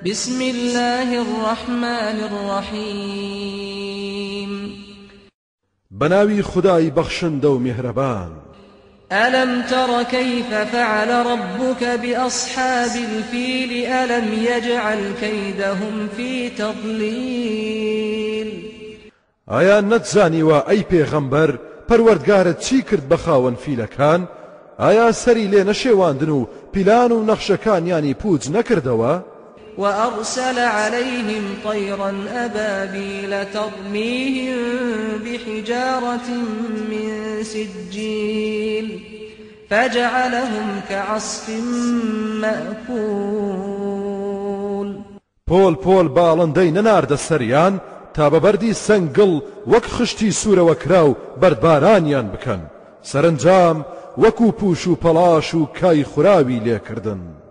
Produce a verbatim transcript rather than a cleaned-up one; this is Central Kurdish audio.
بسم الله الرحمن الرحيم بناوي خداي بخشند و مهربان. ألم تر كيف فعل ربك بأصحاب الفيل ألم يجعل كيدهم في تضليل ئایا نەتزانیوە ئەی پێغەمبەر پەروەردگارت چی کرد بە خاوەن فیلەکان؟ ئایا سەری لێ نەشێواندن و پیلان و نەخشەکانیانی پوچ نەکردەوە؟ وأرسل عليهم طيرا أبابيل ترميهم بحجارة من سجيل فجعلهم كعصف مأكول پۆل پۆل باڵندەی نەناردە سەریان تا بەبەردی سەنگڵ وەک خشتی سوورەوە کراو بەردبارانیان بکەن، سەرنجام وەکو پوش و پەلاش و کای خوراوی لێکردن.